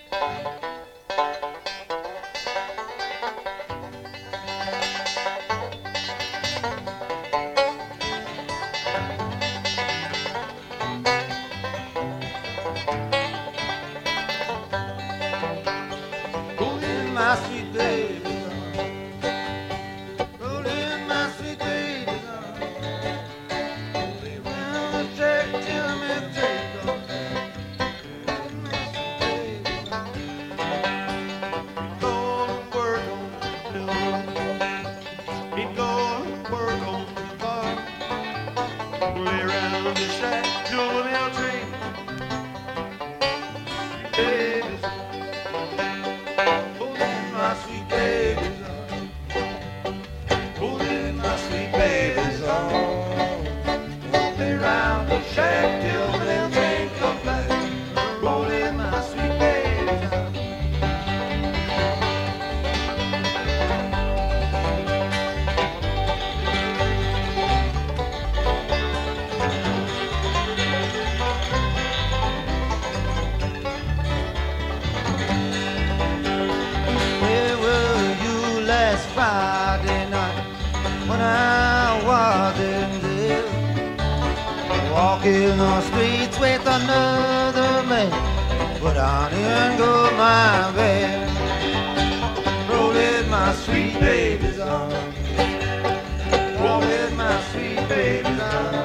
Rolling my sweet baby, rolling my sweet baby, lay round the track till me take off. Rolling my sweet baby, keep going to work on the hill, keep going to work on the farm, lay round the shack till the mail train. Babies, holding my sweet babies on, holding my sweet babies on. Lay round the shack till the mail train come back, rolling my sweet babies on. Where were you last Friday night when I wasn't there? Walking on streets with another man, but I didn't go my bed. Rolling my sweet babies on, rolling my sweet babies on.